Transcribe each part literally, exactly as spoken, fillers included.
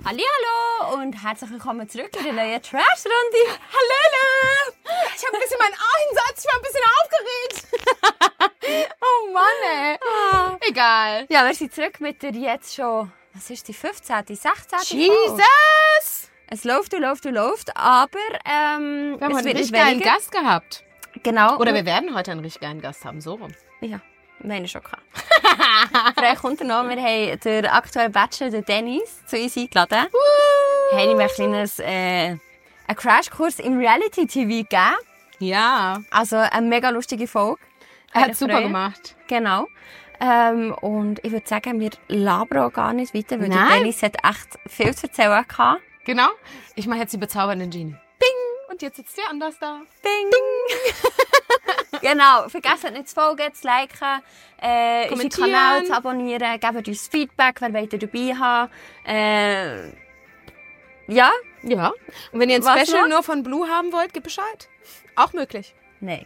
Hallihallo und herzlich willkommen zurück in der neuen Trash-Runde. Hallöle! Ich habe ein bisschen meinen Einsatz, ich war ein bisschen aufgeregt. Oh Mann, ey. Ah. Egal. Ja, wir sind zurück mit der jetzt schon, was ist die fünfzehnte, sechzehnte Jesus! Es läuft und läuft und läuft, aber ähm, wir haben es einen wird richtig nicht geilen weniger. Gast gehabt. Genau. Oder wir werden heute einen richtig geilen Gast haben, so rum. Ja, meine schon gehabt. Vielleicht kommt er noch, wir haben den aktuellen Bachelor, den Dennis, zu uns eingeladen. Wir haben ihm ein kleines äh, einen Crashkurs im Reality-T V gegeben. Ja. Also eine mega lustige Folge. Er hat super gemacht. Genau. Ähm, und ich würde sagen, wir labern auch gar nicht weiter, weil der Nein. Dennis hat echt viel zu erzählen gehabt. Genau. Ich mache jetzt die bezaubernde Genie. Bing! Und jetzt sitzt der anders da. Bing! Genau. Vergesst nicht zu folgen, zu liken, äh, unseren Kommentieren. Kanal zu abonnieren, gebt uns Feedback, wer wollt ihr dabei haben. Äh, ja? Ja. Und wenn ihr ein Was Special noch? nur von Blue haben wollt, gebt Bescheid. Auch möglich. Nein.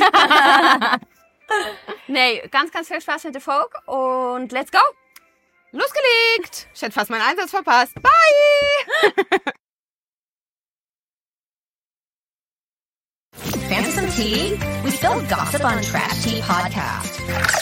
Nein, ganz, ganz viel Spaß mit der Folge und let's go! Losgelegt! Ich hätte fast meinen Einsatz verpasst. Bye! Fancy some tea? We spill gossip on Trash Tea Podcast.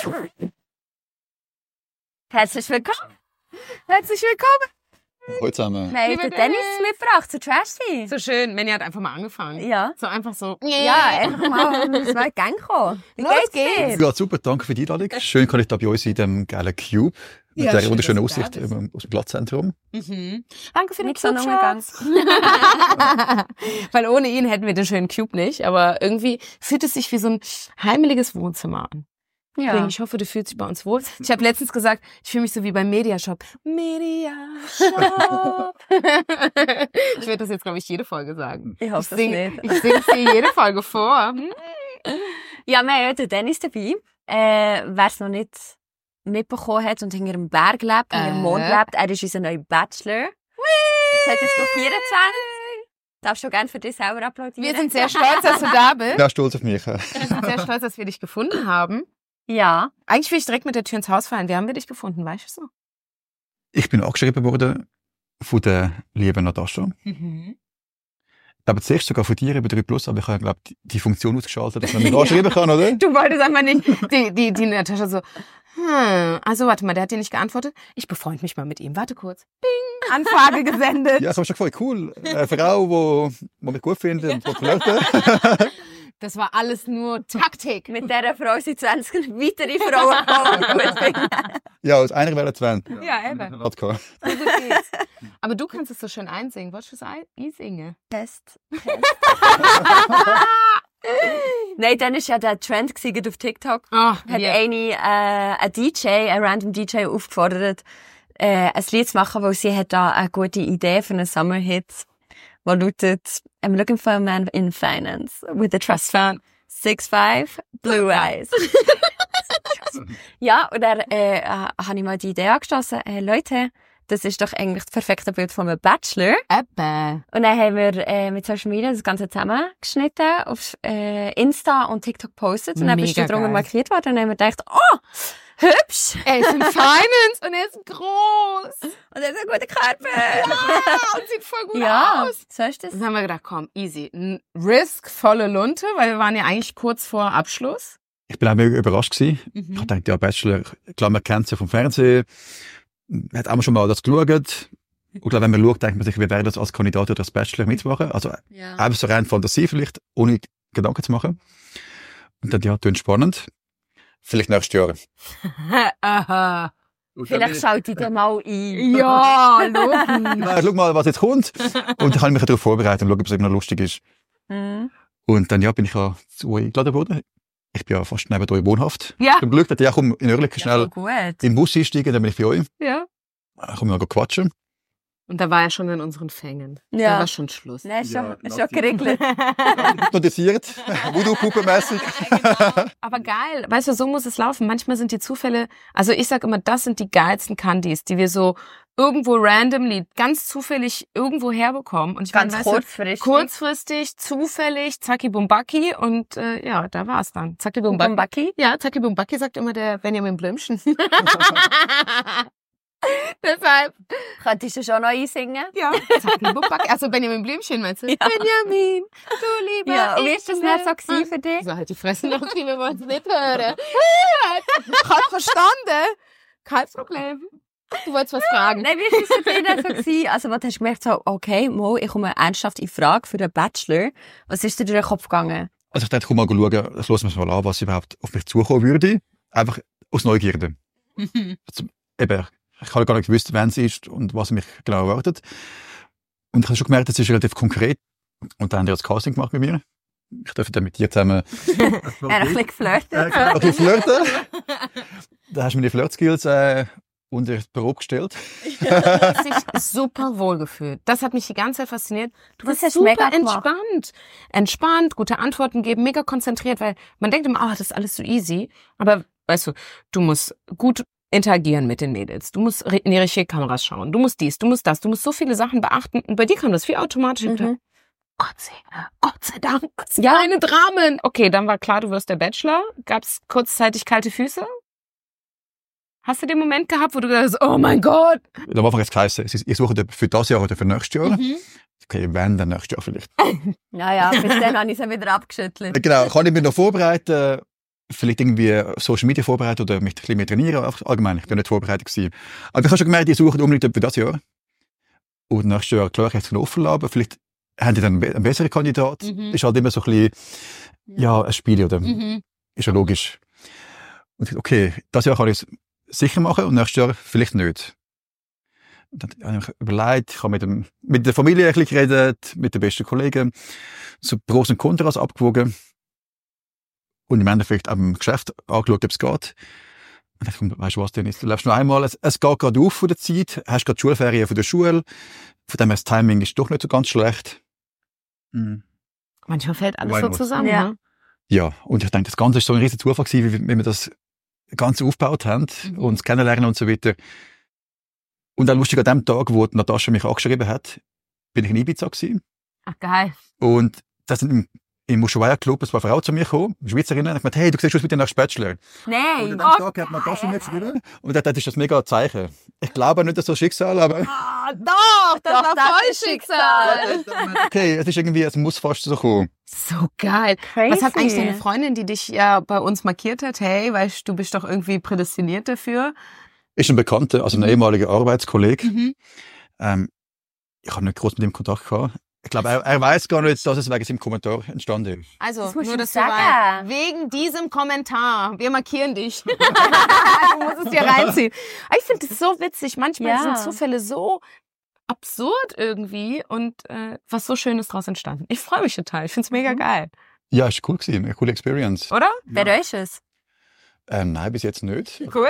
Herzlich willkommen! Herzlich willkommen. Hallo zusammen. Wir haben Liebe den Dennis Dennis. mitgebracht zu Trash Tea. So schön. Manny hat einfach mal angefangen. Ja. So einfach so. Ja, einfach mal, müssen wir in Gang kommen. Wie Los geht's geht's. dir? Ja, super, danke für die Einladung. Schön, kann ich da bei uns in dem geilen Cube mit Ja, der schön, wunderschönen dass du da Aussicht bist. ähm, aus dem Platzzentrum. Mhm. Danke für den Nicht so Cube, Sonnenuntergang. Schatz. Weil ohne ihn hätten wir den schönen Cube nicht. Aber irgendwie fühlt es sich wie so ein heimeliges Wohnzimmer an. Ja. Deswegen, ich hoffe, du fühlst dich bei uns wohl. Ich habe letztens gesagt, ich fühle mich so wie beim Mediashop. Mediashop. Ich werde das jetzt, glaube ich, jede Folge sagen. Ich hoffe sing, es nicht. Ich singe es dir jede Folge vor. Hm? Ja, wir haben ja den Dennis dabei. Äh, Wer es noch nicht mitbekommen hat und hinter einem Berg lebt, hinter dem Äh. Mond lebt, er ist unser neuer Bachelor. zwanzig vierundzwanzig. Darfst du gerne für dich selber applaudieren? Wir sind sehr stolz, dass du da bist. Ja, stolz auf mich. Wir sind sehr stolz, dass wir dich gefunden haben. Ja. Eigentlich will ich direkt mit der Tür ins Haus fallen. Wie haben wir dich gefunden, weißt du? Ich bin angeschrieben worden von der lieben Natascha. Mhm. Ich glaube, zuerst sogar von dir über drei Plus, aber ich habe, glaube die, die Funktion ausgeschaltet, dass man mich anschreiben kann, oder? Du wolltest einfach nicht. Die, die, die Natascha so, hm, also warte mal, der hat dir nicht geantwortet. Ich befreund mich mal mit ihm. Warte kurz. Bing, Anfrage gesendet. Ja, ich habe schon gefragt, cool. Eine Frau, die, die mich gut findet und die flirten. Das war alles nur Taktik. Mit dieser Frau sind zwanzig weitere Frauen gekommen, die gut finden. Ja, aus einer wäre Sven. Ja, eben. Hat gehabt. So gut geht's. Aber du kannst es so schön einsingen. Wolltest du es ein- einsingen? Test. Test. Nein, dann war ja der Trend gewesen, auf TikTok. Oh, Hat yeah. eine, äh, ein D J, ein random D J aufgefordert, äh, ein Lied zu machen, weil sie hat da eine gute Idee für einen Summer-Hit, der lautet I'm looking for a man in finance with a trust fund, six five, blue eyes. Ja, und dann äh, äh, habe ich mal die Idee angestoßen, äh, Leute, das ist doch eigentlich das perfekte Bild von einem Bachelor. Eben. Und dann haben wir äh, mit Social Media das Ganze zusammengeschnitten, auf äh, Insta und TikTok gepostet. Und dann bist du Mega drunter geil. markiert worden. Und dann haben wir gedacht, oh, hübsch. Er ist in Finance und er ist groß. Und er hat einen guten Körper. Ja, und sieht voll gut Ja, aus. so ist das. Dann haben wir gedacht, komm, easy. N- Risk, volle Lunte, weil wir waren ja eigentlich kurz vor Abschluss. Ich bin auch mega überrascht gewesen. Mhm. Ich habe gedacht, ja, Bachelor, klar, man kennt sie vom Fernsehen. Hat auch schon mal das geschaut. Und klar, wenn man schaut, denkt man sich, wie wäre das als Kandidat oder als Bachelor mitzumachen. Also, Ja. einfach so rein Fantasie vielleicht, ohne Gedanken zu machen. Und dann, ja, klingt spannend. Vielleicht nächstes Jahr. Aha. Vielleicht schalte ich dir mal ein. Ja, logisch. Nein, schau mal, was jetzt kommt. Und dann kann ich mich darauf vorbereiten und schauen, ob es eben noch lustig ist. Mhm. Und dann, ja, bin ich ja zu euch eingeladen worden. Ich bin ja fast neben euch wohnhaft. Ja. Zum Glück, dachte ich, ja, komm, in Oerlikon Ja, schnell voll gut. in den Bus einsteigen, dann bin ich bei euch. Ja. Dann kommen wir mal quatschen. Und da war er schon in unseren Fängen. Ja. Da war schon Schluss. Nein, ist schon, Ja, ist schon geregelt. Hypnotisiert, Voodoo-Puppe-mässig. Aber geil. Weißt du, so muss es laufen. Manchmal sind die Zufälle, also ich sag immer, das sind die geilsten Candies, die wir so irgendwo randomly, ganz zufällig irgendwo herbekommen. Und ich Ganz meine, weißt kurzfristig. du, kurzfristig, zufällig, zacki bumbaki und äh, ja, da war's dann. Zacki bumbaki. Bumbaki. Ja, zacki bumbaki sagt immer der Benjamin Blümchen. Deshalb, Könntest du schon noch einsingen? ja. Also Benjamin Blümchen, meinst du? Ja. Benjamin, du lieber. Ja, und wie ich ist das nicht so gewesen will- für dich? So, halt die Fresse noch, wir wollen es nicht hören. Ich hab verstanden. Kein Problem. Du wolltest was fragen. Nein, wie war es für dich nicht so gewesen? Also, was hast du gemerkt, so, okay, Mo, ich komme ernsthaft in Frage für den Bachelor. Was ist dir durch den Kopf gegangen? Also ich dachte, komm mal schauen, das hören wir mal an, was überhaupt auf mich zukommen würde. Einfach aus Neugierde. Also, eben, ich habe gar nicht gewusst, wann es ist und was mich genau erwartet. Und ich habe schon gemerkt, es ist relativ konkret. Und dann haben die das Casting gemacht mit mir. Ich durfte dann mit dir zusammen Ja, ein bisschen geflirtet. äh, ein bisschen flirten. Da hast du meine Flirt-Skills äh, unter das Büro gestellt. hast dich super wohl gefühlt. Das hat mich die ganze Zeit fasziniert. Du Das bist hast du super mega gemacht. entspannt. Entspannt, gute Antworten geben, mega konzentriert, weil man denkt immer, ah, das ist alles so easy. Aber weißt du, du musst gut interagieren mit den Mädels. Du musst re- in die richtigen Kameras schauen. Du musst dies, du musst das. Du musst so viele Sachen beachten. Und bei dir kam das viel automatisch. Ich dachte, Mhm. Gott sei, Gott sei Dank. Ja. Keine Dramen. Okay, dann war klar, du wirst der Bachelor. Gab's kurzzeitig kalte Füße? Hast du den Moment gehabt, wo du gedacht hast, oh mein Gott? Am Anfang hat es geheißen, ich suche für das Jahr oder für nächstes Jahr. Mhm. Okay, wenn, dann nächstes Jahr vielleicht. Ja, ja, bis dann habe ich es wieder abgeschüttelt. Äh, Genau, kann ich mich noch vorbereiten? Vielleicht irgendwie Social Media vorbereiten oder mich ein bisschen mehr trainieren? Einfach allgemein, ich bin nicht vorbereitet gewesen. Aber ich habe schon gemerkt, ich suche unbedingt für das Jahr. Und nächstes Jahr, klar, ich hätte es offen lassen, aber vielleicht haben die dann einen besseren Kandidat. Mhm. Ist halt immer so ein bisschen, ja, ein Spiel, oder? Mhm. Ist ja logisch. Und ich dachte, okay, das Jahr kann ich es sicher machen und nächstes Jahr vielleicht nicht. Und dann habe ich mir überlegt, ich habe mit, dem, mit der Familie ein bisschen geredet, mit den besten Kollegen, so Pros und Kontras abgewogen und im Endeffekt am Geschäft angeschaut, ob es geht. Und ich dachte, weißt du was denn ist? Du lebst nur einmal, es, es geht gerade auf von der Zeit, hast gerade Schulferien von der Schule, von dem her das Timing ist doch nicht so ganz schlecht. Mhm. Manchmal fällt alles Why so not? zusammen. Ja. Ne? Ja, und ich denke, das Ganze ist so ein riesen Zufall gewesen, wie, wie wir das Ganze aufgebaut haben Mhm. und uns kennenlernen und so weiter. Und dann lustig an dem Tag, wo die Natascha mich angeschrieben hat, bin ich in Ibiza gewesen. Ach, geil. Und da sind im, im Ushuaia Club ein paar Frauen zu mir gekommen, Schweizerinnen, und ich meinte, hey, du siehst aus wie der nächste Bachelor. Und Nein. an dem Tag hat Natascha mir geschrieben und dann, das ist das mega ein Zeichen. Ich glaube nicht, dass das Schicksal, aber Ah, doch, das Doch, war das voll ist Schicksal. okay, es ist irgendwie, es muss fast so kommen. So geil. Crazy. Was hat eigentlich deine Freundin, die dich ja bei uns markiert hat? Hey, weißt du, bist doch irgendwie prädestiniert dafür. Ist ein Bekannter, also ein ehemaliger Arbeitskollege. Mhm. Ähm, ich habe nicht groß mit ihm Kontakt gehabt. Ich glaube, er, er weiß gar nicht, dass es wegen seinem Kommentar entstanden ist. Also, Das musst nur du dass du sagen. weißt, wegen diesem Kommentar, wir markieren dich. Du musst es dir reinziehen. Aber ich finde das so witzig. Manchmal Ja. sind Zufälle so absurd irgendwie und äh, was so Schönes draus entstanden. Ich freue mich total. Ich finde es mega Mhm. geil. Ja, ist cool gewesen, eine coole Experience. Oder? Bereust du es? Ähm, nein, bis jetzt nicht. Cool.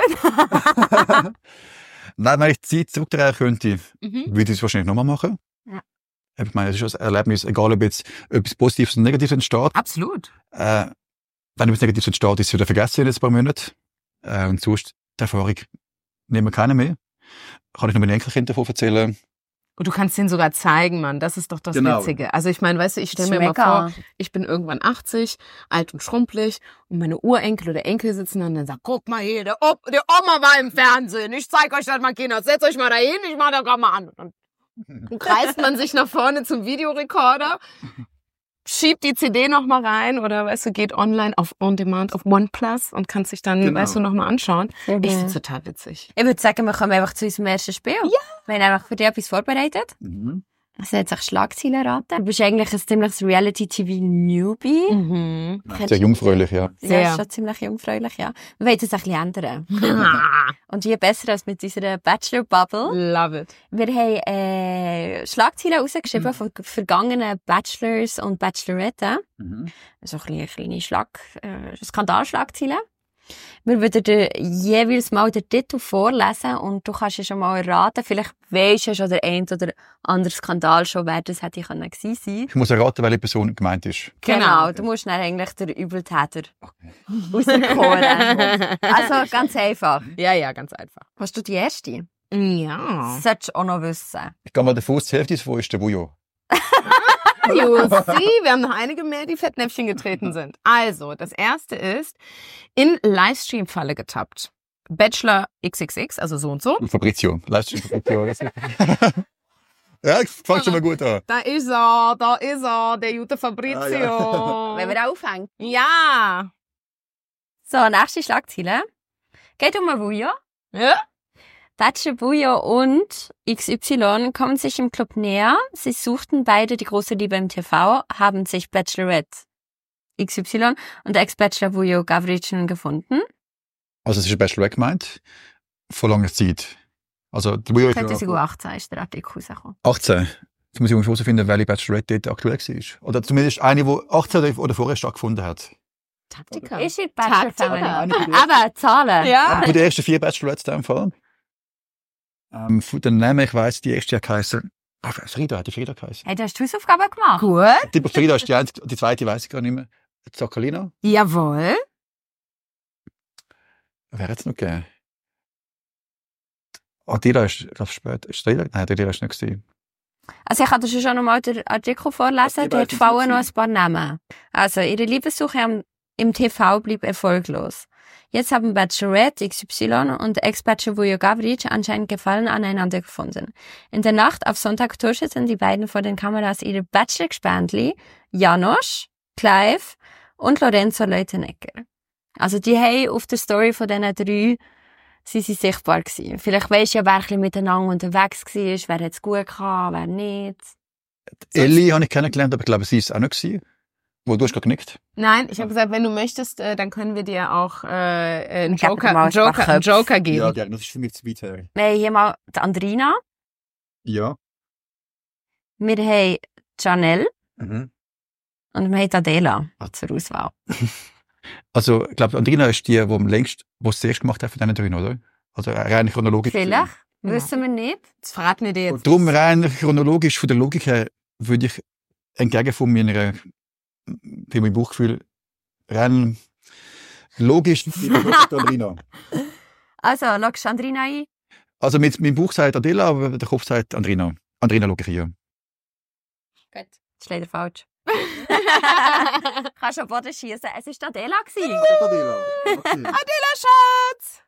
Nein, wenn ich die Zeit zurückdrehen könnte, Mhm. würde ich es wahrscheinlich nochmal machen. Ja. Ich meine, es ist ein Erlebnis, egal ob jetzt etwas Positives oder Negatives entsteht. Absolut. Äh, wenn etwas Negatives entsteht, ist es wieder vergessen in ein paar Monaten. Äh, und sonst, die Erfahrung nehmen wir keine mehr. Kann ich noch meinen Enkelkindern davon erzählen. Und du kannst denen sogar zeigen, Mann. Das ist doch das Genau. Witzige. Also ich meine, weißt du, ich stelle Das mir ist mal mega. vor, ich bin irgendwann achtzig, alt und schrumpelig und meine Urenkel oder Enkel sitzen dann und dann sagen, guck mal hier, der, Op der Oma war im Fernsehen. Ich zeig euch das mal, Kinder. Setzt euch mal da hin, ich mach da gerade mal an. Und dann kreist man sich nach vorne zum Videorekorder, schiebt die C D noch mal rein oder, weißt du, geht online auf On Demand auf OnePlus und kann sich dann, Genau. weißt du, noch mal anschauen. Mhm. Ich find's total witzig. Ich würde sagen, wir kommen einfach zu unserem ersten Spiel. Ja. Wir haben einfach für dich etwas vorbereitet. Mhm. Also jetzt auch Schlagzeilen raten. Du bist eigentlich ein ziemliches Reality-T V-Newbie. Mhm. Sehr jungfräulich, ja. Sehr. Ja, schon ziemlich jungfräulich, ja. Wir wollen das ein bisschen ändern. Und wie besser als mit unserer Bachelor-Bubble. Love it. Wir haben äh, Schlagzeilen rausgeschrieben von vergangenen Bachelors und Bacheloretten. Mhm. So ein bisschen eine kleine Schlag, äh, Skandalschlagzeilen. Wir würden dir jeweils mal den Titel vorlesen und du kannst ja schon mal erraten, vielleicht weisst du ja schon der ein oder andere Skandal schon, wer das hätte können gewesen sein. Ich muss erraten, welche Person gemeint ist. Genau, du musst dann eigentlich den Übeltäter rauskoren. Also ganz einfach. Ja, ja, ganz einfach. Hast du die erste? Ja. Das solltest du auch noch wissen. Ich gehe mal davon aus, die Hälfte davon ist der Bujo. You see, wir haben noch einige mehr, die Fettnäpfchen getreten sind. Also, das erste ist, in Livestream-Falle getappt. Bachelor X X X, also so und so. Und Fabrizio. Leistung Fabrizio. Ja, fängt schon mal gut an. Da ist er, da ist er, der gute Fabrizio. Ah, Wenn wir aufhängen. Ja. So, nächste Schlagzeile. Geht um Avuyo. Ja? Bachelor Bujo und X Y kommen sich im Club näher. Sie suchten beide die große Liebe im T V, haben sich Bachelorette X Y und Ex-Bachelor Bujo Gavric nun gefunden. Also es ist ein Bachelorette gemeint. Vor langer Zeit. Also der Bujo ist ja zweitausendachtzehn ist der Artikel rausgekommen. achtzehn. Jetzt muss ich irgendwie herausfinden, welche Bachelorette dort aktuell war. Oder zumindest eine, die achtzehn oder vorher stattgefunden hat. Taktiker. Ist in Bachelor Taktiker. Family. Aber Zahlen. Ja. Eine von den ersten vier Bachelorettes in dem Fall. Ähm, von den Namen, ich weiss, die erste hat geheißen. Ah, Frida, hat die Frida geheißen. Hey, du hast die Hausaufgaben gemacht. Gut. Die Frida ist die einzige, die zweite weiss ich gar nicht mehr. Zaccolina. Jawohl. Wer hat es noch gegeben? Adila ist, glaube ich, spät. Ist Adila? Nein, Adila ist nicht gewesen. Also ich kann dir schon noch mal den Artikel vorlesen. Die Dort beiden fallen sind noch ein paar Namen. Also, ihre Liebessuche am, im T V blieb erfolglos. Jetzt haben Bachelorette X Y und Ex-Bachelor Vujo Gavric anscheinend Gefallen aneinander gefunden. In der Nacht auf Sonntag torscheten die beiden vor den Kameras ihre Bachelor-Gespendli Janosch, Clive und Lorenzo Leutenegger. Also die haben auf der Story von diesen drei sie sind sichtbar gewesen. Vielleicht weisst du ja, wer ein bisschen miteinander unterwegs war, wer hat es gut gehabt, wer nicht. Ellie habe ich kennengelernt, aber ich glaube, sie ist auch nicht gewesen. Wo du hast gerade genickt. Nein, ich habe gesagt, wenn du möchtest, äh, dann können wir dir auch äh, einen Ich geb dir Joker, mal ein paar Joker, Köpfe. Joker geben. Ja, gerne. Das ist für mich zu weit her. Wir haben hier mal die Andrina, Ja. wir haben Janelle Mhm. und wir haben Adela zur Auswahl. Also, ich glaube, Andrina ist die, die am längst, die es zuerst gemacht hat von diesen drei, oder? Also rein chronologisch. Vielleicht, Ja. wissen wir nicht. Das verraten wir dir jetzt. Und darum rein chronologisch, von der Logik her, würde ich entgegen von meiner, von meinem Bauchgefühl, rein logisch die Andrina. Also, loggst du Andrina ein? Also mit meinem Bauch sagt Adela, aber der Kopf sagt Andrina. Andrina logge ich hier. Gut. Das ist leider falsch. Kannst du am Boden schießen? Es war Adela. Adela. Okay. Adela, Schatz!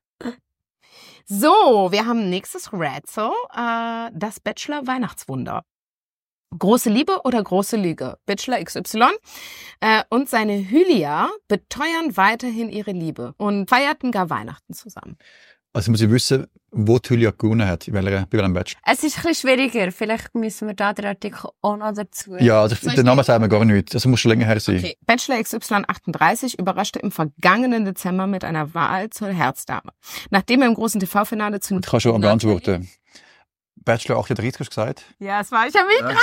So, wir haben nächstes Rätsel. Äh, das Bachelor-Weihnachtswunder. Große Liebe oder große Lüge? Bachelor X Y äh, und seine Hylia beteuern weiterhin ihre Liebe und feierten gar Weihnachten zusammen. Also muss ich wissen, wo die Julia gewonnen hat, bei welcher- bei welchem Batch. Es ist ein bisschen schwieriger. Vielleicht müssen wir da den Artikel auch noch dazu. Ja, also Soll ich den Namen nehmen? sagen wir gar nicht. Das muss schon länger her sein. Okay. Bachelor X Y achtunddreißig überraschte im vergangenen Dezember mit einer Wahl zur Herzdame. Nachdem er im großen T V-Finale zu... Ich kann schon beantworten. Bachelor achtunddreißig hast du gesagt. Ja, es war... Ich habe mich gerade...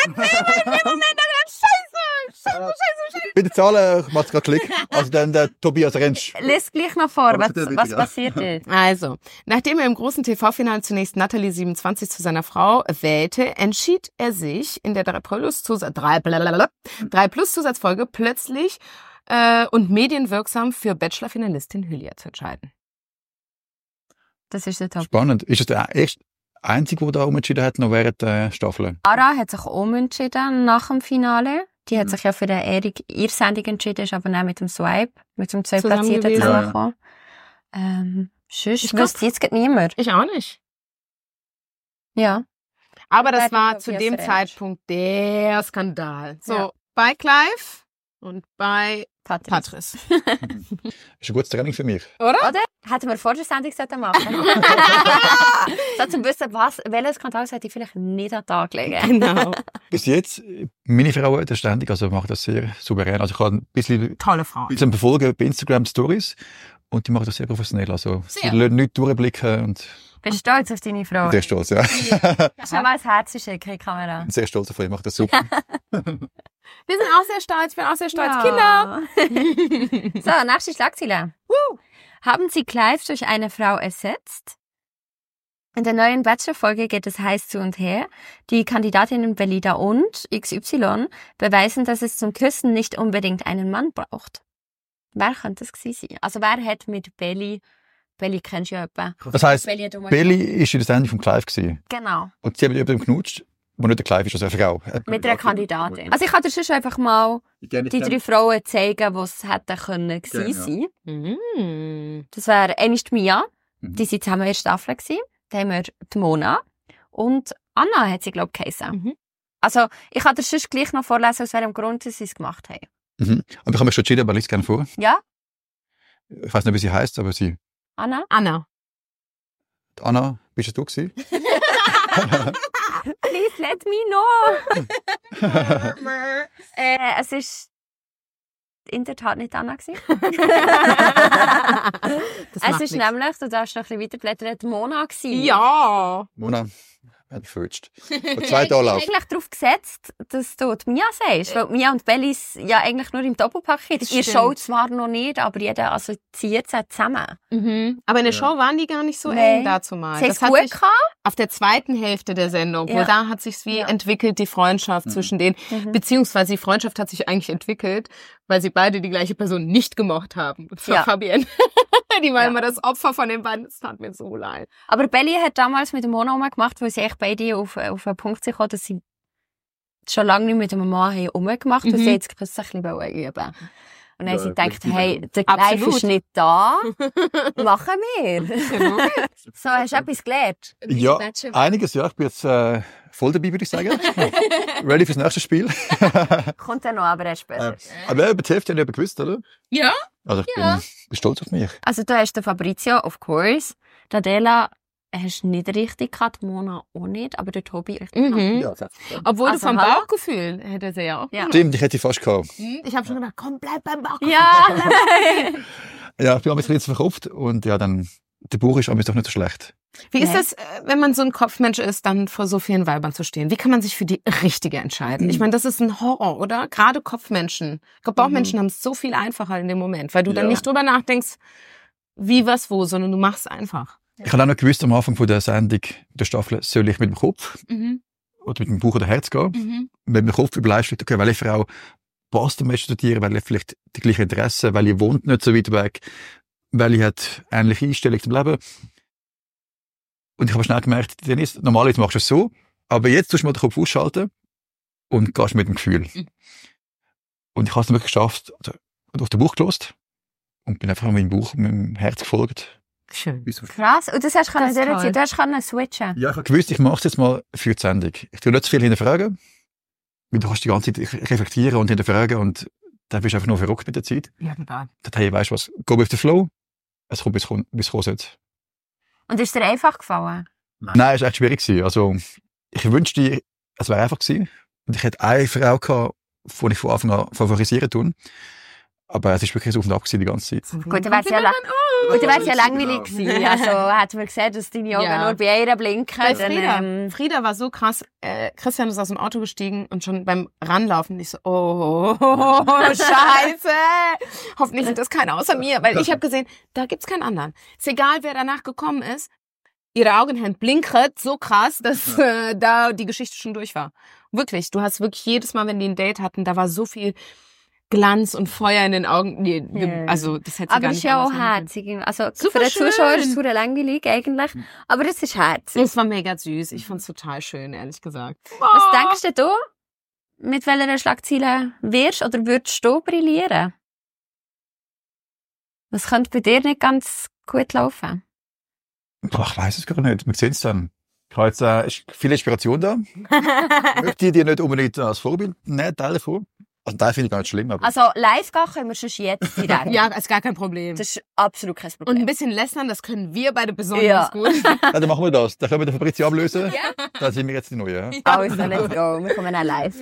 Scheiße! Scheiße, scheiße, scheiße! Bei den Zahlen macht es gerade Klick. Also dann der Tobias Rentsch. Lies gleich noch vor, was, bitte, bitte, was ja. passiert ist. Also, nachdem er im großen T V-Finale zunächst Natalie siebenundzwanzig zu seiner Frau wählte, entschied er sich in der drei Plus Zusatz, drei, drei Plus Zusatzfolge plötzlich äh, und medienwirksam für Bachelor-Finalistin Hylia zu entscheiden. Das ist der Top. Spannend. Ist es der erste Einzige, der da umentschieden hat, noch während der Staffel? Ara hat sich auch umentschieden nach dem Finale. Die hat sich ja für den Erik ihr Sendung entschieden, ist aber nicht mit dem Swipe, mit dem Zweitplatzierten Zusammen gewesen. zusammengekommen. Ähm, sonst Ich wüsste jetzt gerade niemand. Ich auch nicht. Ja. Aber das Leider war Tobias zu dem Rentsch. Zeitpunkt der Skandal. So, Ja. bei Clive und bei Patrick. Patrice. Ist ein gutes Training für mich. Oder? Oder? Hätten wir vor der Sendung sollten machen so zum Wissen, was, welches Skandal sollte ich vielleicht nicht an den Tag legen. Genau. Bis jetzt, meine Frau hat das ständig, also macht das sehr souverän. Also ich kann ein bisschen, Tolle Frau. ein bisschen verfolgen bei Instagram Stories und die macht das sehr professionell. Also sie Sehr. lässt nichts durchblicken und Bist du stolz auf deine Frau? sehr stolz, ja. Schon mal ein Herz schicken in die Kamera. Sehr stolz auf ihr, macht das super. Wir sind auch sehr stolz. Ich bin auch sehr stolz. Ja. Kinder. So, nächste Schlagzeile. Haben Sie Clive durch eine Frau ersetzt? In der neuen Bachelor-Folge geht es heiß zu und her. Die Kandidatinnen Belida und X Y beweisen, dass es zum Küssen nicht unbedingt einen Mann braucht. Wer könnte das gewesen sein? Also wer hat mit Belly... Belly kennst du ja jemanden. Das heisst, Belly hat immer- Belly war in der Sendung von Clive gewesen. Genau, Und sie haben mit jemandem geknutscht, der nicht der Clive ist, also eine Frau. mit einer Kandidatin. Also ich kann dir schon einfach mal die drei Frauen zeigen, die es hätten können gewesen sein. Mm. Das wäre einmal die Mia, Die waren zusammen in der Staffel gewesen. Da haben wir die Mona und Anna hat sie, glaube ich, geheissen. Mhm. Also, ich kann dir sonst gleich noch vorlesen, aus welchem Grund sie es gemacht haben. Mhm. Aber ich habe mich schon entschieden, aber ich lese gerne vor. Ja? Ich weiß nicht, wie sie heißt, aber sie... Anna? Anna. Anna, bist du gewesen? Please let me know. äh, es ist in der Tat nicht Anna gewesen. Das Es macht ist nichts. nämlich, du darfst noch ein bisschen weiterblättern, die Mona gewesen. Ja. Mona, wer hat mich verwünscht? Vor Ich zwei habe Anlauf. eigentlich darauf gesetzt, dass du die Mia sagst. Weil Mia und Bellis ja eigentlich nur im Doppelpaket. Das Ihr stimmt. schaut zwar noch nicht, aber jeder assoziiert sie zusammen. Mhm. Aber in der Ja. Show waren die gar nicht so Nee. eng dazu mal. Sie hat Das es hat gut sich gehabt. auf der zweiten Hälfte der Sendung, wo Ja. da hat sich's wie Ja. entwickelt, die Freundschaft Mhm. zwischen denen. Mhm. Beziehungsweise die Freundschaft hat sich eigentlich entwickelt, weil sie beide die gleiche Person nicht gemocht haben. Und zwar Ja. Fabienne. Die war Ja. immer das Opfer von den beiden. Das tat mir so leid. Aber Belly hat damals mit der Mona rumgemacht, weil sie echt beide auf, auf einen Punkt sind gekommen, dass sie schon lange nicht mit einem Mann haben rumgemacht haben, Mhm. weil sie jetzt ein bisschen üben. Und dann Ja, haben sie gedacht, richtig. hey, der Greif Absolut. ist nicht da, machen wir. Genau. So, hast du etwas gelernt? Ja, einiges, ja. Ich bin jetzt äh, voll dabei, würde ich sagen. Ready fürs nächste Spiel. Kommt dann noch, aber erst später. Äh, aber ja, über die Hälfte habe ich eben gewusst, oder? Ja. Also ich Ja. bin, bin stolz auf mich. Also du hast den Fabrizio, of course. Die Adela hast du nicht richtig gehabt, die Mona auch nicht, aber der Tobi richtig gehabt. Mhm. Ja. Obwohl Also, du vom hallo? Bauchgefühl hätte sie ja auch. Ja. Stimmt, ich hätte fast gehabt. Mhm. Ich habe schon gedacht, komm, bleib beim Bauchgefühl. Ja! Ja, ich bin ein bisschen verkopft und ja, dann, der Bauch ist aber doch nicht so schlecht. Wie ist Nee. das, äh, wenn man so ein Kopfmensch ist, dann vor so vielen Weibern zu stehen? Wie kann man sich für die richtige entscheiden? Ich meine, das ist ein Horror, oder? Gerade Kopfmenschen. Ich glaube, Bauchmenschen haben es so viel einfacher in dem Moment, weil du dann Ja. nicht drüber nachdenkst, wie, was, wo, sondern du machst einfach. Ich habe auch noch gewusst am Anfang von der Sendung, der Staffel, soll ich mit dem Kopf Mhm. oder mit dem Bauch oder Herz gehen. Mhm. Mit dem Kopf überlegst du, okay, welche Frau passt am besten zu dir, welche vielleicht die gleichen Interessen, welche wohnt nicht so weit weg, welche hat ähnliche Einstellung zum Leben. Und ich habe schnell gemerkt, Dennis, normalerweise machst du es so, aber jetzt tust du mal den Kopf ausschalten und gehst mit dem Gefühl. Mhm. Und ich habe es dann wirklich geschafft, also, auf den Bauch gelost und bin einfach meinem Bauch, meinem Herz gefolgt. Schön. Krass. Und das hast du Das ist durchziehen. toll. Du hast können switchen. Ja, ich habe gewusst, ich mache es jetzt mal für die Sendung. Ich tue nicht zu viel hinterfragen, weil du kannst die ganze Zeit reflektieren und hinterfragen und dann bist du einfach nur verrückt mit der Zeit. Ja, total. Dann, hey, weißt du was, go with the flow. Es kommt, bis es bis es kommen sollte. Und ist dir einfach gefallen? Nein, es war echt schwierig gewesen. Also, ich wünschte, es wäre einfach gewesen. Und ich hätte eine Frau gehabt, die ich von Anfang an favorisieren tun. Aber es ist wirklich so auf und ab gewesen, die ganze Zeit. Gut, dann wäre es ja, la gut, dann wär's ja langweilig gewesen. Also, hätten wir gesehen, dass deine Augen Ja. nur bei einer blinken. Bei dann, Frieda. ähm, Frieda war so krass. Äh, Christian ist aus dem Auto gestiegen und schon beim Ranlaufen ich so, oh, scheiße. Hoffentlich sieht das keiner außer mir, weil ich habe gesehen, da gibt's keinen anderen. Ist egal, wer danach gekommen ist. Ihre Augenhand blinkert so krass, dass äh, da die Geschichte schon durch war. Wirklich, du hast wirklich jedes Mal, wenn die ein Date hatten, da war so viel Glanz und Feuer in den Augen. Nee, Ja. Also das hätte sie aber gar es nicht ist ja auch anders machen können. herzig. Also, Super für den Zuschauer ist es schön. super langweilig eigentlich. Aber das ist herzig. Es war mega süß. Ich fand's total schön, ehrlich gesagt. Was denkst du, mit welcher Schlagzeile wirst oder würdest du brillieren? Was könnte bei dir nicht ganz gut laufen? Boah, ich weiss es gar nicht. Wir sehen es dann. Ich habe jetzt äh, ist viel Inspiration da. Ich möchte die nicht unbedingt als Vorbild nehmen, Teil davon. Also, Teil finde ich gar nicht schlimm. Aber Also, live gehen können wir schon jetzt direkt. Ja, ist gar kein Problem. Das ist absolut kein Und Problem. ein bisschen lästern, das können wir beide besonders Ja. gut. ja, dann machen wir das. Dann können wir den Fabrizio ablösen. Dann sind wir jetzt die Neuen. Ja? Also, let's go. Wir kommen auch live.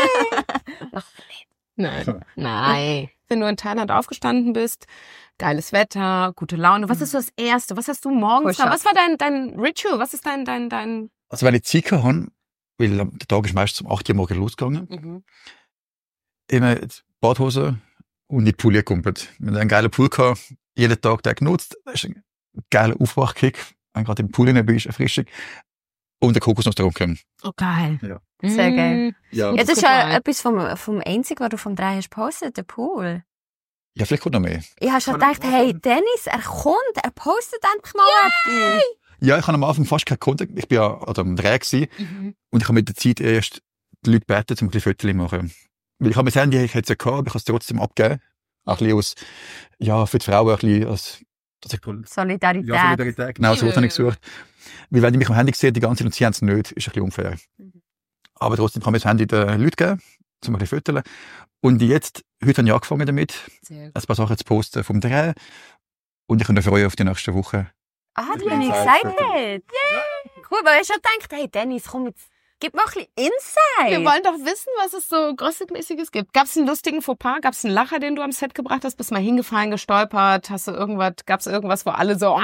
Nein. Nein. Wenn du in Thailand aufgestanden bist, geiles Wetter, gute Laune. Was ist so das Erste? Was hast du morgens? Push-up. Was war dein, dein Ritual? Was ist dein, dein, dein? Also, wenn ich Zeit habe, weil der Tag ist meistens um acht Uhr morgens losgegangen, Mhm. immer die Badhose und in die Pool gekumpelt. Wir haben einen geilen Pool gehabt, jeden Tag den genutzt. Das ist ein geiler Aufwachkick, wenn du gerade im Pool rein bist, Erfrischung. Und der Kokosnuss getrunken. Oh, geil. Ja. Sehr geil. Mm. Ja, Ja, das ist Total. ja etwas vom, vom Einzigen, was du vom drei hast gepostet, der Pool. ja, vielleicht kommt noch mehr. Ich habe schon Kann gedacht, hey, Dennis, er kommt, er postet endlich mal etwas. Ja, ich habe am Anfang fast keinen Kontakt. Ich bin ja also am Dreh gewesen. Mhm. Und ich habe mit der Zeit erst die Leute gebeten, um ein bisschen Fotos zu machen. Weil ich habe mein Handy, ich hätte es ja gehabt, aber ich habe es trotzdem abgegeben. Auch ein bisschen aus, ja, für die Frauen ein bisschen als dass ich Solidarität. Ja, Solidarität. Genau, so habe ich gesucht. Weil wenn ich mich am Handy sehe, die ganze Zeit und sie haben es nicht, ist ein bisschen unfair. Mhm. Aber trotzdem kann man das Handy den Leuten geben, zum ein bisschen fotografieren. Und jetzt, heute habe ich angefangen damit, ein paar Sachen zu posten vom Dreh. Und ich kann mich freuen auf die nächste Woche. Ah, die habe ich gesagt. Yeah. Cool, weil ich schon gedacht, hey Dennis, komm jetzt, gib mal ein bisschen Insight. Wir wollen doch wissen, was es so Gossip-mäßiges gibt. Gab es einen lustigen Fauxpas? Gab es einen Lacher, den du am Set gebracht hast? Bist mal hingefallen, gestolpert? Hast du irgendwas? Gab es irgendwas, wo alle so...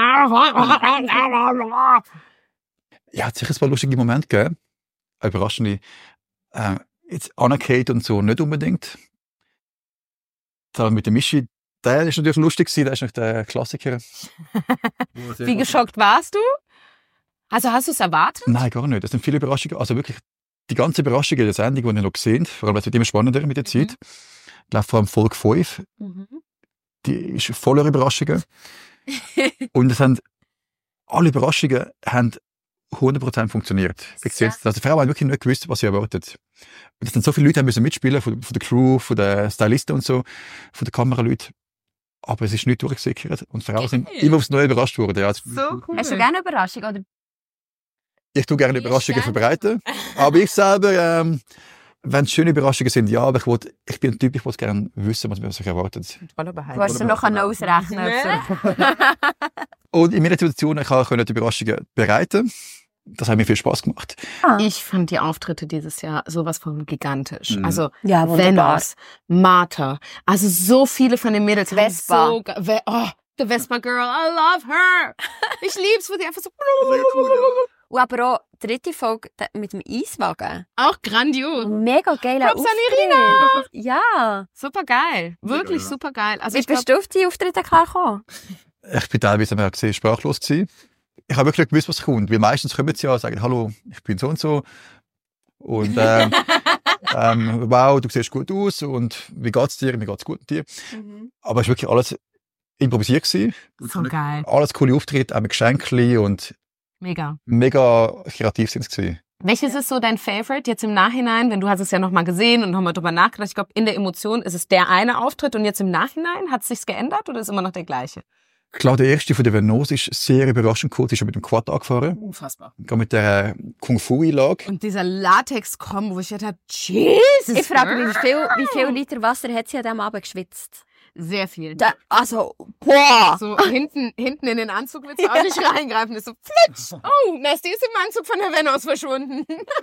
Ja, hat sicher ein paar lustige Momente gegeben. Überraschende. Äh, jetzt Anna-Kate und so nicht unbedingt. Da mit dem Mischi, der ist natürlich lustig gewesen, der ist noch der Klassiker. Wie geschockt warst du? Also hast du es erwartet? Nein, gar nicht. Das sind viele Überraschungen. Also wirklich, die ganze Überraschung der Sendung, die wir noch gesehen, vor allem es wird immer spannender mit der Zeit. Mhm. Ich glaube, vor allem Folge fünf, mhm. die ist voller Überraschungen. Und es haben, alle Überraschungen haben hundert Prozent funktioniert. Ja. Also die Frauen haben wirklich nicht gewusst, was sie erwartet. Und es sind so viele Leute, die müssen mitspielen, von, von der Crew, von den Stylisten und so, von den Kameraleuten. Aber es ist nicht durchgesickert und die Frauen sind immer aufs Neue überrascht worden. Ja, so cool. Hast du gerne eine Überraschung? Oder? Ich tue gerne Überraschungen verbreiten. Aber ich selber, ähm, wenn es schöne Überraschungen sind, ja, aber ich, will, ich bin ein Typ, ich will gerne wissen, was man sich erwartet. Du hast noch ausrechnen. Und in meiner Situation ich konnte ich die Überraschungen bereiten. Das hat mir viel Spaß gemacht. Ah. Ich fand die Auftritte dieses Jahr sowas von gigantisch. Mhm. Also ja, Venus, Martha, also so viele von den Mädels. Vespa. So, oh, the Vespa Girl, I love her. Ich lieb's, wo die einfach so... Und aber auch die dritte Folge mit dem Eiswagen. Auch grandios. Mega geiler Props an Irina. Ja. Super geil. Wirklich ja. super geil. Also Wie ich bist glaub... du auf die Auftritte klar gekommen? Ich bin teilweise mehr gesehen, sprachlos gewesen. Ich habe wirklich gewusst, was kommt. Weil meistens kommen sie ja und sagen, hallo, ich bin so und so. Und ähm, ähm, wow, du siehst gut aus. Und wie geht's dir? Mir geht's gut dir. Mhm. Aber es war wirklich alles improvisiert gewesen. So geil. Alles coole Auftritte, auch mit Geschenken und mega. Mega kreativ sind es gewesen. Welches ist so dein Favorite jetzt im Nachhinein, wenn du hast es ja nochmal gesehen und nochmal drüber nachgedacht? Ich glaube, in der Emotion ist es der eine Auftritt und jetzt im Nachhinein hat es sich geändert oder ist immer noch der gleiche? Klar, der erste von der Venus ist sehr überraschend cool. Sie ist schon mit dem Quad angefahren. Unfassbar. Mit der Kung-Fu-Einlage. Und dieser Latex-Kombo, wo ich dachte, Jesus! Ich frage mich, wie viel, wie viel Liter Wasser hat sie an diesem Abend geschwitzt? Sehr viel. Da, also, boah! So hinten, hinten in den Anzug willst du auch nicht reingreifen. Ist so, flitsch! Oh, Nasty ist im Anzug von der Venus verschwunden.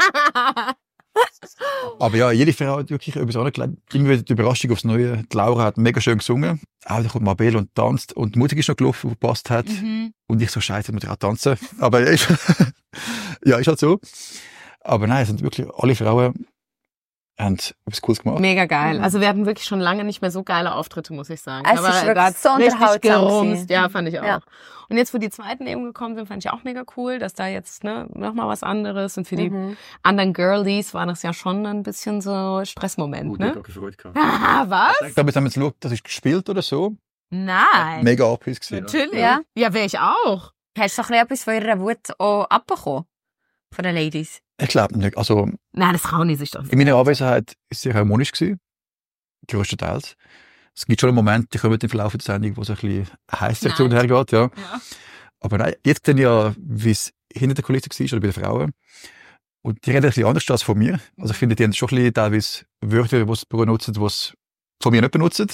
Aber ja, jede Frau hat wirklich etwas angelegt. Immer wieder die Überraschung aufs Neue. Die Laura hat mega schön gesungen. Auch da kommt Mabel und tanzt. Und die Mutter ist noch gelaufen, die gepasst hat. Mhm. Und ich so, scheiße, muss ich auch tanzen. Aber ja, ist, ja, ist halt so. Aber nein, es sind wirklich alle Frauen haben etwas Cooles gemacht. Mega geil. Also wir haben wirklich schon lange nicht mehr so geile Auftritte, muss ich sagen. Es aber ist wirklich da so unterhaltsam. Ja, fand ich auch. Ja. Und jetzt, wo die zweiten eben gekommen sind, fand ich auch mega cool, dass da jetzt ne nochmal was anderes. Und für die mhm. anderen Girlies war das ja schon ein bisschen so Stressmoment. Gut, ne? Ich habe ah, was? Ich glaube, jetzt haben wir jetzt geschaut, das ist gespielt oder so. Nein. Mega abhängig gewesen. Natürlich. Ja, ja wäre ich auch. Hast du doch etwas von ihrer Wut auch abbekommen? Von den Ladies? Ich glaube nicht. Also, nein, das trauen die sich doch nicht. In meiner Anwesenheit war es sehr harmonisch gewesen. Größtenteils. Es gibt schon einen Moment, die kommen im Verlauf der Sendung, wo es ein bisschen heiß zu und her geht. Ja. Ja. Aber nein, jetzt sehe ich ja, wie es hinter der Kulisse war, oder bei den Frauen. Und die reden ein bisschen anders als von mir. Also ich finde, die haben schon ein bisschen teilweise Wörter, die sie benutzen, die sie von mir nicht benutzen.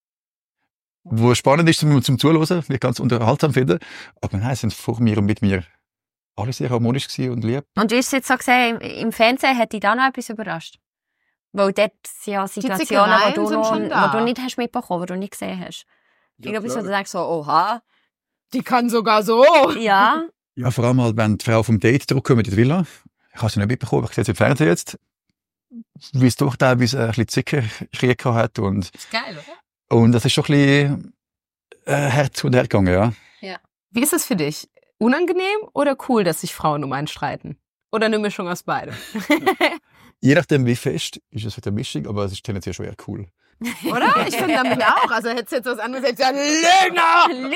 Wo spannend ist zum, zum Zuhören, wie ich ganz unterhaltsam finde. Aber nein, sie sind vor mir und mit mir alle sehr harmonisch gewesen und lieb. Und du hast jetzt so gesehen, im, im Fernsehen hat dich da noch etwas überrascht? Weil dort sind ja Situationen, die du, noch, wo du nicht hast mitbekommen, die du nicht gesehen hast. Ja, ich glaube, du denkst so, oha. Die kann sogar so. Ja. Ja, vor allem, halt, wenn die Frau vom Date zurückkommt in die Villa. Ich habe sie nicht mitbekommen, ich sehe sie im Fernsehen jetzt. Wie es doch teilweise ein bisschen Zickerkrieg hat. Und, ist geil, oder? Und das ist schon ein bisschen äh, Herz und Herz gegangen, ja. Ja. Wie ist es für dich? Unangenehm oder cool, dass sich Frauen um einen streiten? Oder eine Mischung aus beidem? Je nachdem, wie fest, ist es wieder eine Mischung, aber es ist tendenziell schon eher cool. Oder? Ich finde damit auch. Also hättest du jetzt was anderes, hättest du gesagt, Lügner!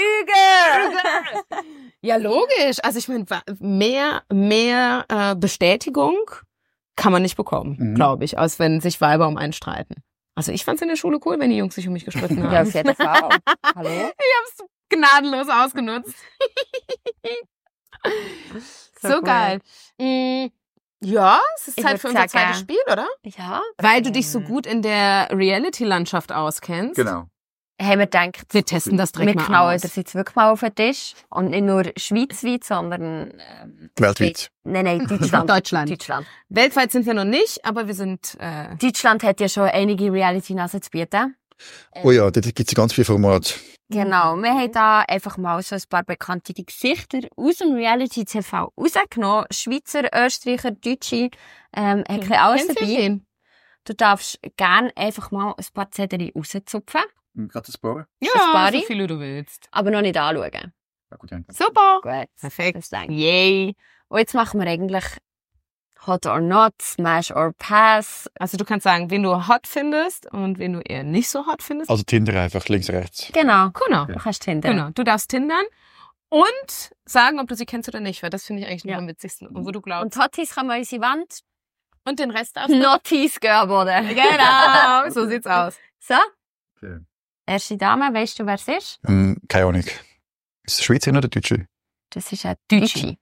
Lüge! Ja, logisch. Also ich meine, mehr, mehr äh, Bestätigung kann man nicht bekommen, mhm. glaube ich, als wenn sich Weiber um einen streiten. Also ich fand es in der Schule cool, wenn die Jungs sich um mich gestritten haben. Ja, auf jeden Fall. Hallo? Ich hab's Gnadenlos ausgenutzt. So, So geil. Mm, ja, es ist Ich Zeit würd für unser zweites sagen- Spiel, oder? Ja. Weil du dich so gut in der Reality-Landschaft auskennst. Genau. Haben wir gedacht, Wir testen das direkt wir mal knallen aus. das jetzt wirklich mal auf den Tisch. Und nicht nur schweizweit, sondern ähm, Weltweit. Nein, nein, Deutschland. Deutschland. Deutschland. Weltweit sind wir noch nicht, aber wir sind... Äh, Deutschland hat ja schon einige Reality-Nasen zu bieten. Oh ja, da gibt es ganz viele Formate. Genau, wir haben da einfach mal so ein paar bekannte Gesichter aus dem Reality-T V rausgenommen. Schweizer, Österreicher, Deutsche, ähm, hat kein alles kennst du dabei. den? Du darfst gerne einfach mal ein paar Zettel rauszupfen, Gerade das Paar. Ja, Bari. so viele du willst. aber noch nicht anschauen. Ja, gut, ja. Super. Gut, Perfekt. das denke ich. Yay. Und jetzt machen wir eigentlich Hot or Not, Smash or Pass. Also du kannst sagen, wen du hot findest und wen du eher nicht so hot findest. Also Tinder einfach links, rechts. Genau, Genau. du kannst hindern. Genau. Du darfst tindern und sagen, ob du sie kennst oder nicht, weil das finde ich eigentlich noch Ja. am witzigsten. Und wo du Und glaubst. Hotties kann man unsere Wand. Und den Rest darfst du. Notties gehen am Boden. Genau. So sieht's aus. So, Okay. erste Dame, weißt du, wer es ist? Ähm, keine Ahnung. Ist es Schweizer oder Deutsche? Das ist eine Deutsche.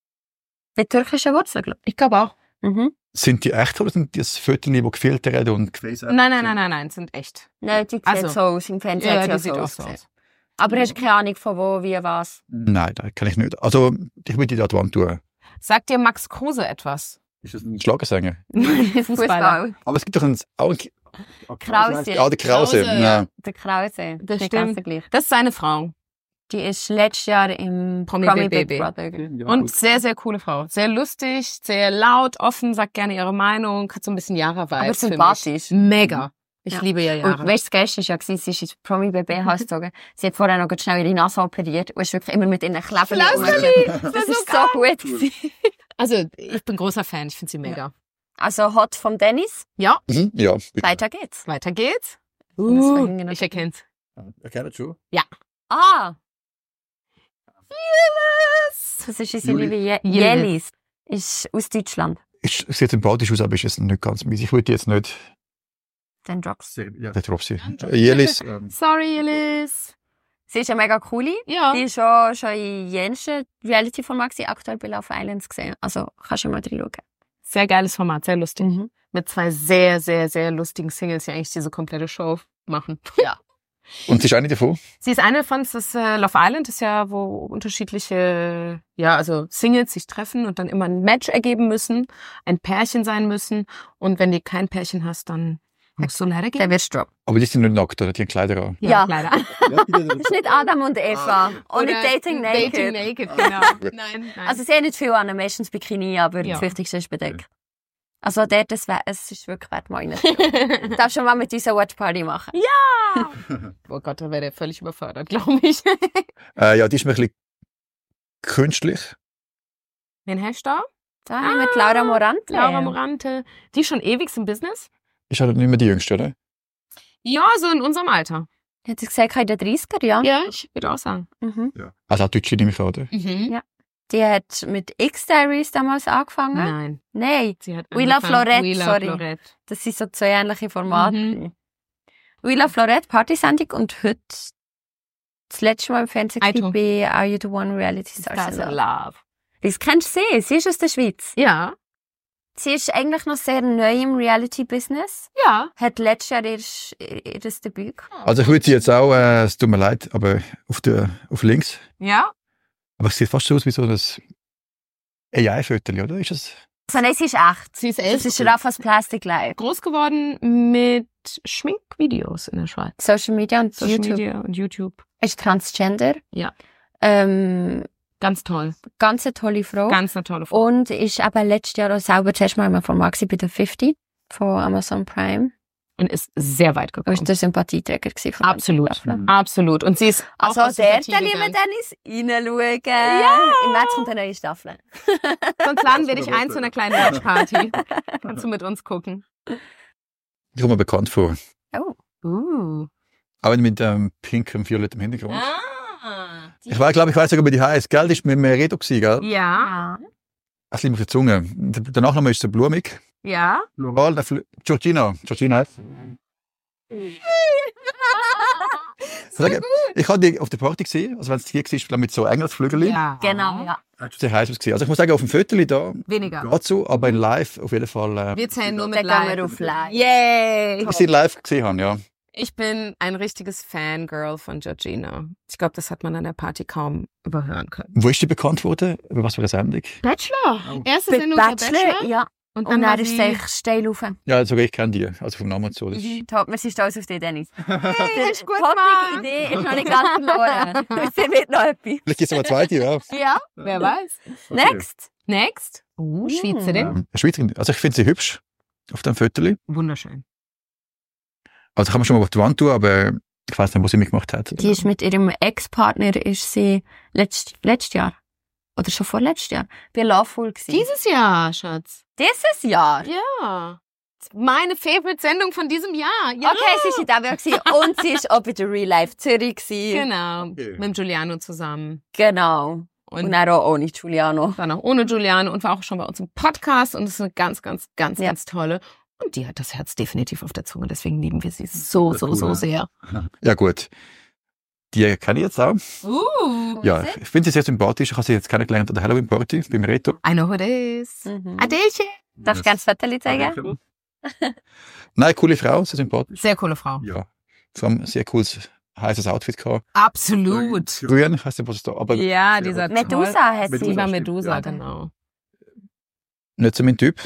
Mit türkischen Wurzeln, glaube Ich glaube auch. ich. Mhm. Sind die echt oder sind die das Fotos, die gefiltert und gefräst? Nein, nein, nein, nein, nein, sind echt. Nein, die sieht Also, so aus. Im Fernsehen Ja, hat sie die auch sieht so auch so ausgesehen. aus. Aber hast du keine Ahnung von wo, wie, was? Nein, das kann ich nicht. Also, ich würde die an die Wand tun. Sagt dir Max Kruse etwas? Ist das ein Schlagersänger? Fußball. Aber es gibt doch einen... Auch einen Krause. Ah, der Krause. Krause, Ja. Der Krause. Das Nicht stimmt. ganz der gleiche. Das ist seine Frau. Die ist letztes Jahr im Promi Promi, Big Big Baby. Brother. Und sehr, sehr coole Frau. Sehr lustig, sehr laut, offen, sagt gerne ihre Meinung, hat so ein bisschen Yara-Vibes. Aber für sympathisch. mich. Mega. Ich Ja. liebe ja Und Yara. weißt du, das Geilste war ja, gewesen, sie ist ins Promi B B Haus gezogen. Sie hat vorher noch ganz schnell ihre Nase operiert und ist wirklich immer mit ihren Klebern Pflasterli, rumgelaufen. das Das ist ist so so gut gewesen. Also, ich bin großer Fan, ich finde sie mega. Also Hot vom Dennis. Ja, Mhm, ja. Weiter geht's. weiter geht's. Das Uh, verhängen ich erkenn's. Erkennt schon. Ah, Yes! das ist unsere Juli. liebe Je- Juli. Jelis. Ist aus Deutschland. Ist, sieht sympathisch aus, aber ist jetzt nicht ganz mies. Ich würde jetzt nicht... Den Drops. Ja, der Dropsy. Jelis. ähm, Sorry, Elis. Sie ist eine mega coole. Ja. Die ist schon, schon in jensten Reality-Format aktuell bei Love Islands gesehen. Also kannst du mal reinschauen. Sehr geiles Format, sehr lustig. Mhm. Mit zwei sehr, sehr, sehr lustigen Singles, die eigentlich diese komplette Show machen. Und sie ist eine davon? Sie ist eine von, das ist, äh, Love Island ist ja, wo unterschiedliche, ja, also Singles sich treffen und dann immer ein Match ergeben müssen, ein Pärchen sein müssen. Und wenn du kein Pärchen hast, dann musst du leider Der gehen. wird Drop. Aber die sind nicht nackt, oder? Die haben Kleider an. Ja. leider. Das ist nicht Adam und Eva. Und nicht Oder Dating Naked. Dating Naked, genau. nein, nein. Also sie haben nicht viel an, meistens Bikini, aber Ja. das Wichtigste ist bedeckt. Also dort, das wär, es ist wirklich wert, mal rein. Du darfst schon mal mit uns eine Watchparty machen. oh Gott, da wäre der völlig überfordert, glaube ich. Äh, ja, die ist mir ein bisschen künstlich. Wen hast du da? Da haben wir die Laura Morante. Laura Morante. Die ist schon ewig im Business? Ist halt nicht mehr die Jüngste, oder? Ja, so in unserem Alter. Hat sie gesagt, in den dreißiger, ja? Ja, ich würde auch sagen. Mhm. Ja. Also auch Deutsche nehme ich an, oder? Mhm. Die hat mit X-Diaries damals angefangen. Nein. Nein, Sie hat We Love angefangen- Florette, We Love sorry. Florette. das sind so zwei ähnliche Formate. Mhm. We Love Florette, Partysendung und heute das letzte Mal im Fernsehen Aito. bei Are You The One Reality Stars Stars in in Love. Love. Das kennst du sie, sie ist aus der Schweiz. Ja. Sie ist eigentlich noch sehr neu im Reality-Business. Ja. Hat letztes Jahr ihr, ihr Debüt gehabt. Also ich würde sie jetzt auch, äh, es tut mir leid, aber auf, der, auf links. Ja. Aber es sieht fast so aus wie so ein A I-Foto, oder? Ist es? Also nein, sie ist echt. Sie ist Das elf. ist Raffas Plastic Live. groß geworden mit Schminkvideos in der Schweiz. Social Media und Social YouTube. Media und YouTube. Ist Transgender. Ja. Ähm, Ganz toll. ganz eine tolle Frau. Ganz eine tolle Frau. Und ist eben letztes Jahr auch selber zuerst mal im Format gewesen bei der fünfzig von Amazon Prime. Und ist sehr weit Da gekommen. war der Sympathieträger gewesen von Absolut. der Staffel. Absolut. Und sie ist Also auch aus der dort, Sympathie liebe gegangen. Dennis, reinschauen. Ja! Im März kommt eine neue Staffel. Sonst laden wir dich ein zu einer kleinen Watchparty. Kannst du mit uns gucken. Die kommt mir bekannt vor. Oh. Uh. Auch mit ähm, pinkem, violettem Hintergrund. Ah. Ich weiß, glaube ich, weiß sogar, wie die heißt. Gell, die ist mit Meredo gewesen, gell? Ja. Ja. Das liegt mir auf der Zunge. Der Nachname ist so blumig. Ja. Floral, der Fl Georgina. Georgina heißt. Sagen, ich habe die auf der Party gesehen, also wenn es hier war, mit so Engelsflügeln. Ja. Genau, ja. Hat sehr heiß ausgesehen. Also ich muss sagen, auf dem Foto da Weniger. geht so, aber in live auf jeden Fall. Äh, Wir zählen nur mit Dann gehen live. wir auf live. Yay! ich sie live gesehen habe, ja. Ich bin ein richtiges Fangirl von Georgina. Ich glaube, das hat man an der Party kaum überhören können. Wo ist die bekannt worden? Über was für eine Sendung? Bachelor. Erste Bei Sendung der Bachelor, Bachelor. ja. Und Und dann, dann war ist sie... sie echt steil rauf. Ja, sogar ich kenne die, also vom Namen und so. Das Mhm. Top, wir sind stolz auf dich, Dennis. Hey, hast du gut Topic gemacht. Idee ist noch nicht ganz verloren. Es wird noch etwas. Vielleicht gibt es aber eine zweite, ja. Ja. Wer weiß. Next. Next. Oh, Schweizerin. Eine Schweizerin. Also ich finde sie hübsch auf dem Foto. Wunderschön. Also kann man schon mal auf die Wand tun, aber ich weiß nicht, wo sie mitgemacht hat. Die ist mit ihrem Ex-Partner, ist sie letzt, letztes Jahr. Oder schon vorletztes Jahr. Bei Loveful gewesen. Dieses Jahr, Schatz. Dieses Jahr? Ja. Meine Favorite-Sendung von diesem Jahr. Ja. Okay, sie war da gewesen. Und sie ist auch bei der Real Life Zürich gewesen. Genau. Okay. Mit dem Giuliano zusammen. Genau. Und, Und dann auch ohne Giuliano. war noch ohne Giuliano und war auch schon bei uns im Podcast. Und ist eine ganz, ganz, ganz, Ja. ganz tolle. Und die hat das Herz definitiv auf der Zunge. Deswegen lieben wir sie so, Das ist so, cool, so ja. sehr. Ja gut. Die kenne ich jetzt auch. Uh. Ja, ich finde sie sehr sympathisch. Ich habe sie jetzt kennengelernt an der Halloween-Party beim Reto. I know who it is. Mhm. Adelche. Darf ich ganz Fotos zeigen? Nein, coole Frau, sehr sympathisch. Sehr coole Frau. Ja. Vor allem ein sehr cooles, heißes Outfit gehabt. Absolut. Grün, ich weiß nicht, was es da, aber Ja, dieser toll. Medusa hat Medusa. Die sie. war stimmt, Medusa, ja. genau. nicht so mein Typ.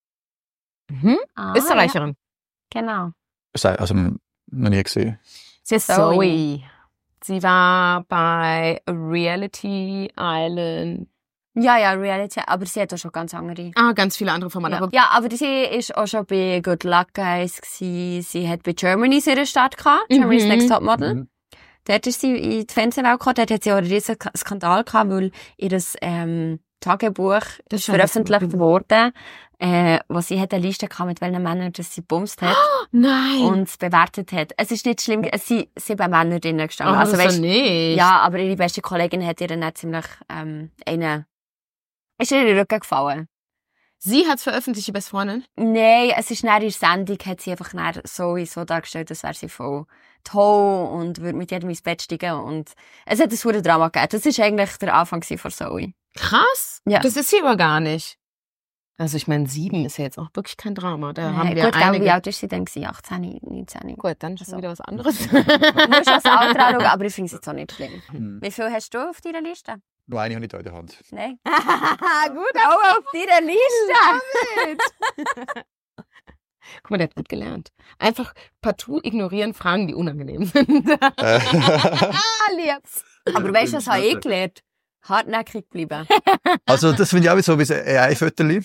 Mhm. Ah, Österreicherin. Ja, genau. Sei- Also, noch nie gesehen. Sie ist Zoe. Zoe. Sie war bei Reality Island. Ja, ja, Reality. Aber sie hat auch schon ganz andere. Ah, ganz viele andere Formate. Ja. Aber ja, aber sie ist auch schon bei Good Luck Guys gewesen. Sie hat bei Germany ihre Stadt gehabt. Germany's Mhm. Next Top Model. Mhm. Dort ist sie in die Fernsehwelt gekommen. Dort hat sie auch einen riesen Skandal gehabt, weil ihr ähm, Tagebuch Das ist schon veröffentlicht das- worden, äh, wo sie hat eine Liste gehabt, mit welchen Männern das sie bumst hat nein. und es bewertet hat. Es ist nicht schlimm, es sind sieben Männer drinnen gestanden. Oh, also, das weißt, ist nicht. ja, aber ihre beste Kollegin hat ihr dann ziemlich ähm, einen ist ihr in den Rücken gefallen. Sie hat es veröffentlicht, die beste Freundin. Nein, es ist nach ihrer Sendung, hat sie einfach nach so, so dargestellt, als wäre sie voll toll und würde mit jedem ins Bett steigen und es hat ein verdammtes Drama gegeben. Das war eigentlich der Anfang von Zoe. Krass. Ja. Das ist sie aber gar nicht. Also ich meine, sieben ist ja jetzt auch wirklich kein Drama. Da haben wir Gut, gell, einige... wie alt ist sie denn gewesen? achtzehn, neunzehn? Gut, dann ist So. wieder was anderes. Du musst das Alter anschauen, aber ich finde es jetzt auch nicht schlimm. Mhm. Wie viel hast du auf deiner Liste? Nur eine habe ich da in der Hand. Nein. Gut, Auch auf deiner Liste? Guck mal, der hat gut gelernt. Einfach partout ignorieren Fragen, die unangenehm sind. Äh, ah, lieb's. Aber weißt du, was habe ich gelernt? Hartnäckig bleiben. also, das finde ich auch so wie ein A I-Foto.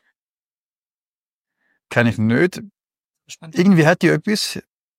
Kenne ich nicht. Irgendwie hat die etwas.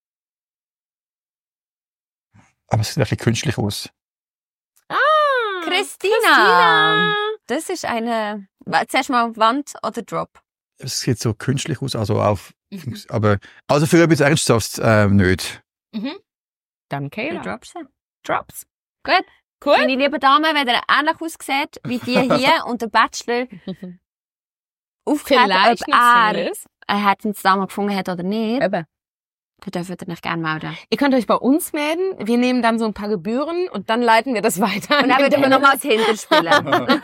Aber es sieht ein bisschen künstlich aus. Ah, Christina. Das ist eine... Zuerst mal Wand oder Drop? Es sieht so künstlich aus, also auf, Mhm. aber, also für etwas Ernsthaftes, äh, nicht. Mhm. Dann Ja. Kayla. Drops. Drops. Gut. Cool. Meine lieben Damen, wenn ihr ähnlich aussieht wie die hier und der Bachelor aufgehört, Vielleicht ob noch er Single ist. eine Herzensdame gefunden hat oder nicht, Eben. dann dürft ihr euch gerne melden. Ihr könnt euch bei uns melden. Wir nehmen dann so ein paar Gebühren und dann leiten wir das weiter. Und dann würden wir nochmal das Hinterspielen.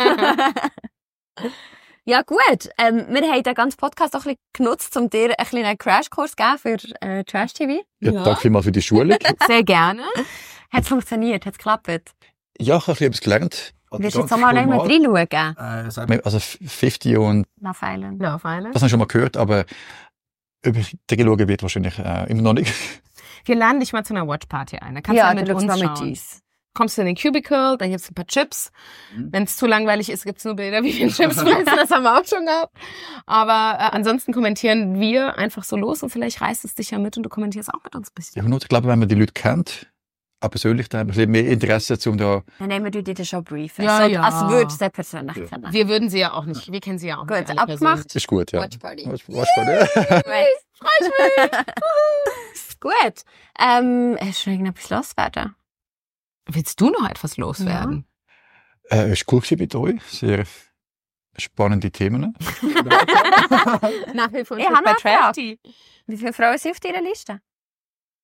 Ja gut, ähm, wir haben den ganzen Podcast auch ein bisschen genutzt, um dir ein bisschen einen Crashkurs zu geben für äh, Trash-T V. Ja, Ja. danke vielmals für die Schulung. Sehr gerne. Hat es funktioniert? Hat es geklappt? Ja, ich habe ein bisschen etwas gelernt. Willst du jetzt auch mal nicht mehr reinschauen? Äh, sag mal, also fünfzig und, Nach Feilen. Lauf eine. das habe ich schon mal gehört, aber ob ich dagegen schauen wird, wahrscheinlich äh, immer noch nicht. Wir laden dich mal zu einer Watchparty ein. Da kannst Ja, du dann ja mit schaust uns du mal mit schauen. uns. Kommst du in den Cubicle, dann gibt's ein paar Chips. Mhm. Wenn es zu langweilig ist, gibt's nur Bilder, wie wir Chips fressen. Das haben wir auch schon gehabt. Aber äh, ansonsten kommentieren wir einfach so los und vielleicht reißt es dich ja mit und du kommentierst auch mit uns ein bisschen. Ja, nur, ich glaube, wenn man die Leute kennt, auch persönlich, dann haben wir mehr Interesse, um da, Dann nehmen wir dir schon briefen. Ja, so, ja. Als würdest du sie persönlich Ja. kennen. Wir würden sie ja auch nicht, wir kennen sie ja auch Gut, nicht. alle abgemacht. ist gut, ja. Watchparty. Watch, Watchparty. Right. Gut. Ähm, hast du noch irgendetwas loswerden? Willst du noch etwas loswerden? äh, ist cool gewesen mit euch. Sehr spannende Themen. Nach wie vor Ich habe noch eine Frage. Trashy. Wie viele Frauen sind auf deiner Liste?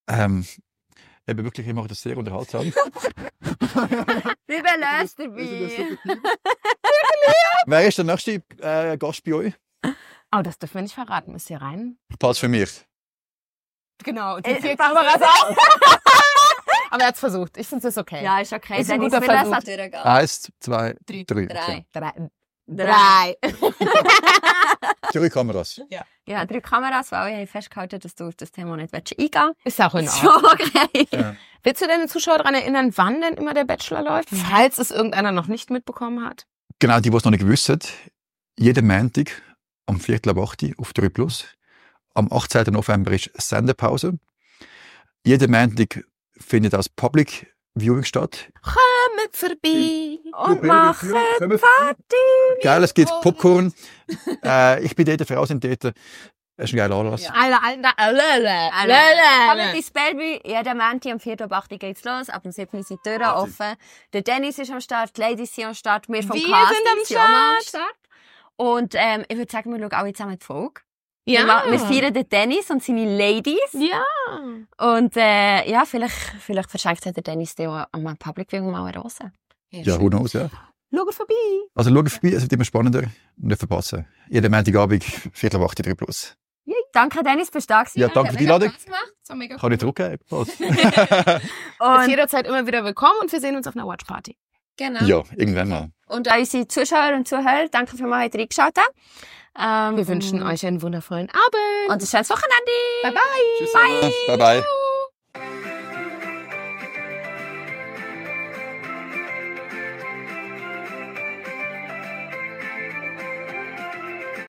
Ähm, eben wirklich, ich mache das sehr unterhaltsam. Wie belöst dabei? Wer ist der nächste äh, Gast bei euch? Oh, das dürfen wir nicht verraten. Müsst ihr rein? Platz für mich. Genau, die Äh, vier das- Kameras auch. Aber er hat es versucht. Ich finde es okay. Ja, ist okay. Ist ein Dennis guter will das Versuch. auch durchgehen. Eins, zwei, Drei. drei. Drei. Drei. Drei. Drei Kameras. Ja, drei Kameras, weil ich habe festgehalten, dass du auf das Thema nicht eingehen willst. Ist auch in Ist Ordnung. schon okay. Ja. Willst du deine Zuschauer daran erinnern, wann denn immer der Bachelor läuft? Falls es irgendeiner noch nicht mitbekommen hat. Genau, die, die es noch nicht wissen, jeden Montag am Viertel ab acht auf drei Plus. Am achtzehnten November ist Sendepause. Jeden Montag findet das Public Viewing statt. Kommt vorbei. Und machen Party. Geil, es gibt Popcorn. äh, ich bin dort, Frau sind dort. Es ist ein geiler Anlass. Ja. Alle, alle, alle, Kommt alle. ins Bellevue, jeden Montag am vierten ab acht geht's los, ab dem siebten sind die Türen offen. Der Dennis ist am Start, die Ladies sind am Start, wir vom Wir Casting sind am sind auch mal am Start. Start. Und ähm, ich würde sagen, wir schauen alle zusammen die Folge. Ja. Wir, ma- wir feiern den Dennis und seine Ladies. Ja. Und äh, ja, vielleicht, vielleicht verschenkt der Dennis dir auch am Public Viewing mal eine Rose. Ja, who knows, ja. Schaut vorbei. Also schau vorbei, es wird immer spannender. Und nicht verpassen. Jeden Montagabend, Viertel ab acht, drei Plus. Danke Dennis, bist du da gewesen. Ja, danke für die Einladung. Das war mega Kann ich drucken? Ist Und, jederzeit immer wieder willkommen und wir sehen uns auf einer Watchparty. genau. Ja, irgendwann mal. Und an unsere Zuschauer und Zuhörer, danke für mal, dass ihr reingeschaut habt. Ähm, Wir wünschen euch einen wundervollen Abend. und ein schönes Wochenende. Bye bye. Tschüss. Bye bye.